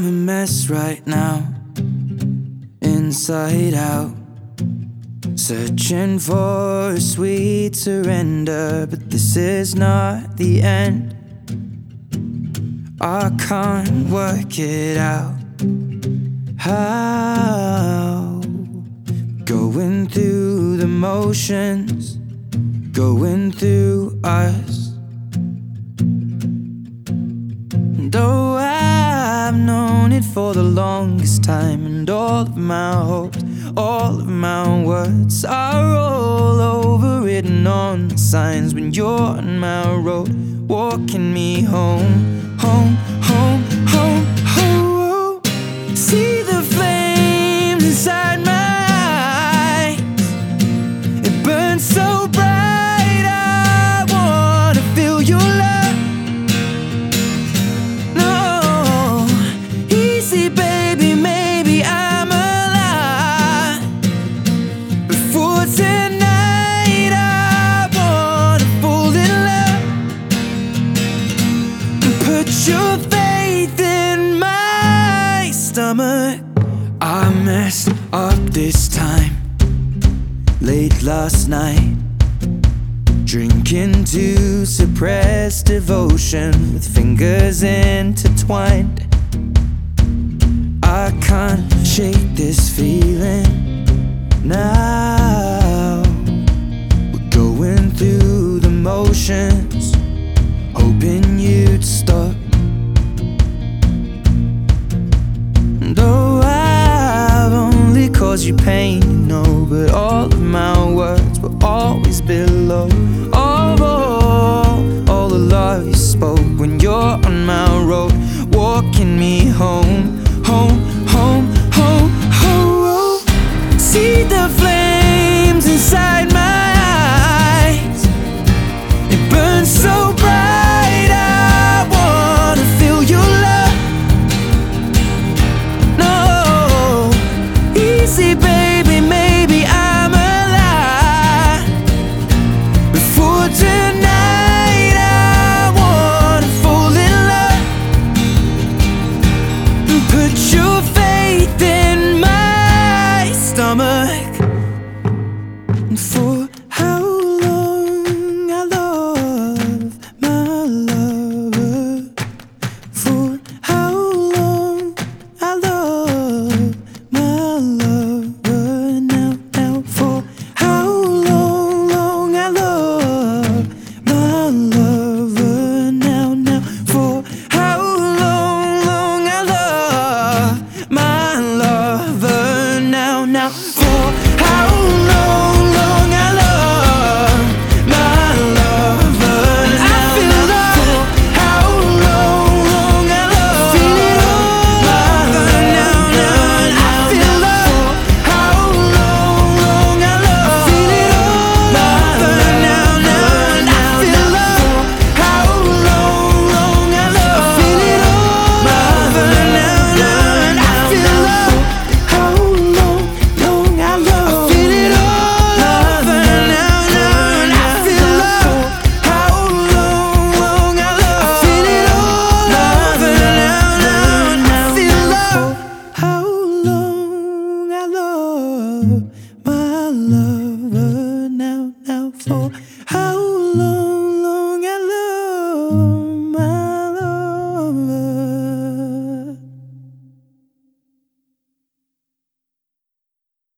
I'm a mess right now, inside out, searching for a sweet surrender, but this is not the end. I can't work it out. How? Going through the motions, going through us. Though I've known it for the longest time, and all of my hopes, all of my words are all overwritten on the signs when you're on my road, walking me home, home, home, home, home. See the flames inside my eyes, it burns so bright, I wanna feel your love. Baby, maybe I'm alive. Before tonight, I wanna fall in love and put your faith in my stomach. I messed up this time, late last night, drinking to suppress devotion with fingers intertwined. I can't shake this feeling now. We're going through the motions, hoping you'd stop. Though I've only caused you pain, you know, but all of my words will always below all the love you spoke when you're on my road,